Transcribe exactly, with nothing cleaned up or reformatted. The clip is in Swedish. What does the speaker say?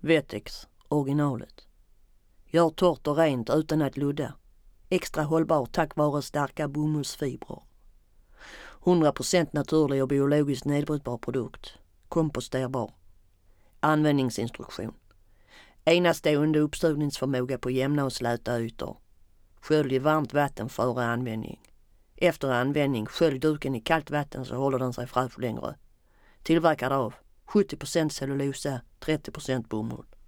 Vetex, originalet. Gör torrt och rent utan att ludda. Extra hållbar tack vare starka bomullsfibrer. hundra procent naturlig och biologiskt nedbrytbar produkt. Komposterbar. Användningsinstruktion. Enastående uppstuvningsförmåga på jämna och släta ytor. Skölj i varmt vatten före användning. Efter användning skölj duken i kallt vatten så håller den sig fräsch längre. Tillverkad av sjuttio procent cellulosa, trettio procent bomull.